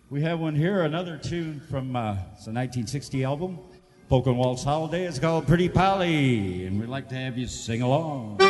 We have one here, another tune from it's a 1960 album, Folk and Waltz Holiday. It's called Pretty Polly, and we'd like to have you sing along.